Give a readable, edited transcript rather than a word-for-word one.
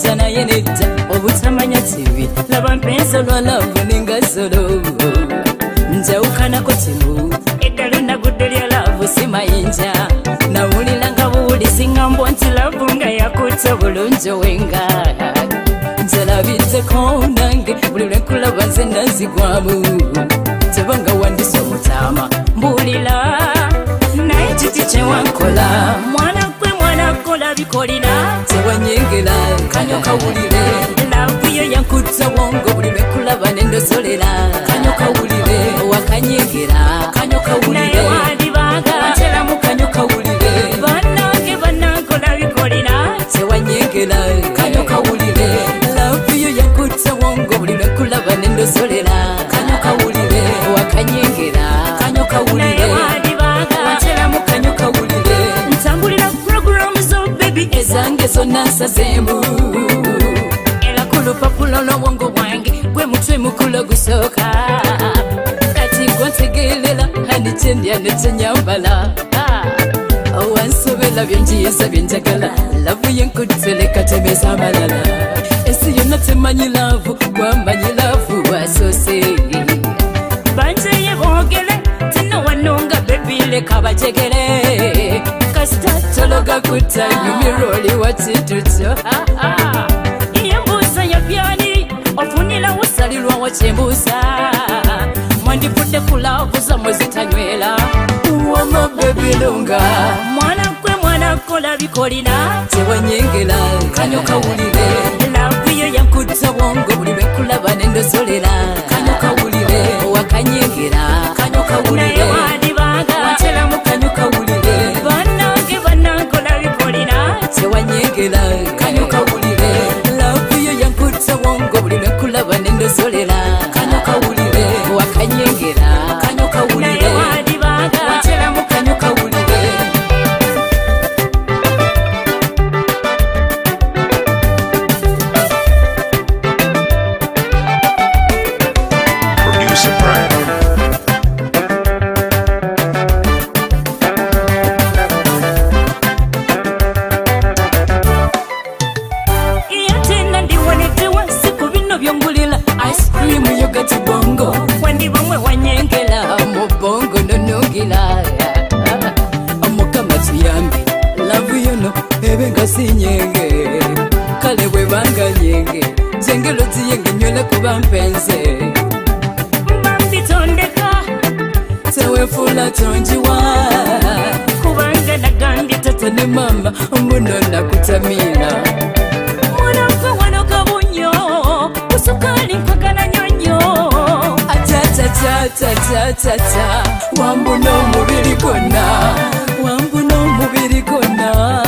netta naye netta obutamanya tibi laba mpenzi lwa laavu ningasolo njawukanako timu eddalo nagudde lya laavu si mayinja nawulira nga buwulisi ngambwa nti laavu nga yakutte bulungi wenga njalabiddeko nange buli lwekulaba nze nazigwamu tebanga wandisa omutama mbuulira naye kiti kyewankola mwana kola bikolina tewanyengera kanyo kawulire laavu yo yankutta wongo buli lwekulaba nendosolera kanyo kawulire wakanyengera kanyo kawulire wateramu kanyo kawulire bannankola bikolina tewanyengera kanyo kawulire laavu yo yankutta wongo buli lwekulaba nendosolera kanyo kawulire wakanyengera kanyo kawulire wateramu kanyo kawulire ntambulira program zo baby ezange zonna nsazemu era ku lupapulo lw'obwongo bwange gwe mutwe mukulu gusooka kati gwantegeerera hani kyendya ne kyenyambala wansobera byenjiyiza byenjagala laavu yenkutte leka temeza amalala ensi yonna temanyi laavu gwamanyi laavu wasoose banjeye boogere tinawanonga bebi leka bajegere kasita tologa kutta nyumiroli wa kintu kyo yembuuza yabyani ofunira wusalirwa wa kyembuuza mwandivudde ku laavu zammwe zitanywera wama bebi lunga mwana kola bikolina tewanyengera kanyo kawulire laavu yo yankutta wongo buli lwekulaba nendosolera kanyo kawulire wakanyengera kanyo kawulire wateramu kanyo kawulire bannankola bikolina tewanyengera kanyo kawulire laavu yo yankutta wongo buli lwekulaba nendosolera kanyo kawulire wakanyengera kanyo kawulire wateramu kanyo kawulire sinyenge kale bwe banga nyenge zengelo ziyenge nywele kuba mpenze mbitondeka tewefula tonjiwa kubanga nagambye tata ne mama mbuno nakutamira mwanako wanoka bunyo usukali nkagana nyonyo atatatatata wambuno mubiri kona wambuno mubiri kona